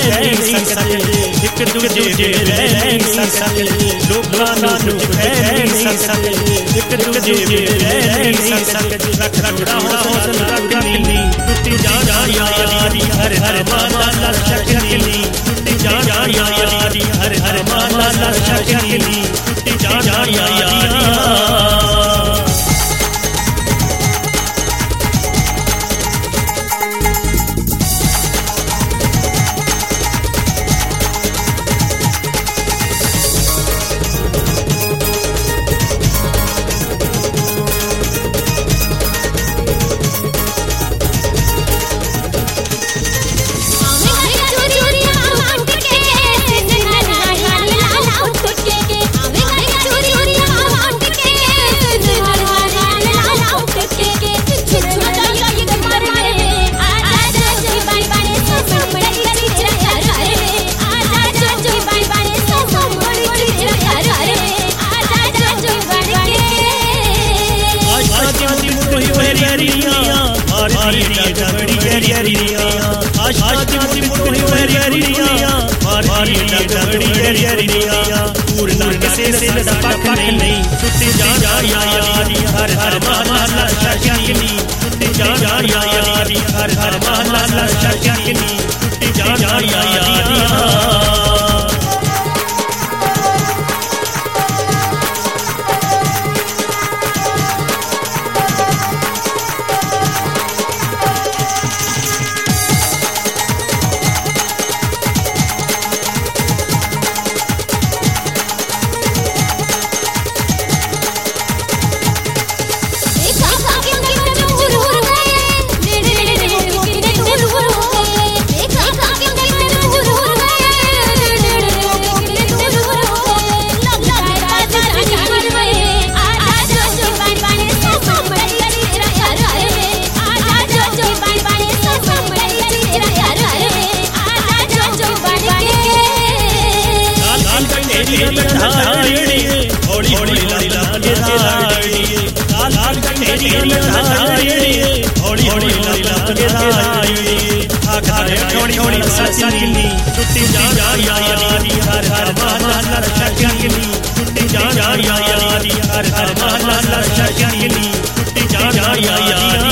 नहीं सकते, एक दूजे दे नहीं सकते, लोगों ना लुट नहीं सकते, एक दूजे दे नहीं सकते। रख रखड़ा हौसला रखनी, टूट जा यारी हर हर माला शक्ली, टूट जा यारी हर हर माला शक्ली, टूट जा यारी। पूर्ण किसे से पक नहीं, टूट जा यारी हर हर माला शक्ली, टूट जा यारी हर हर माला शक्ली, टूट जा यारी। होली होली लाल लाड़ी, लाल कन्हैया होली होली लाल लाड़ी, आखिर थोड़ी थोड़ी सचनी, टूट जा यारी हर हर माला शक्ली, टूट जा यारी हर हर माला शक्ली, टूट जा यारी।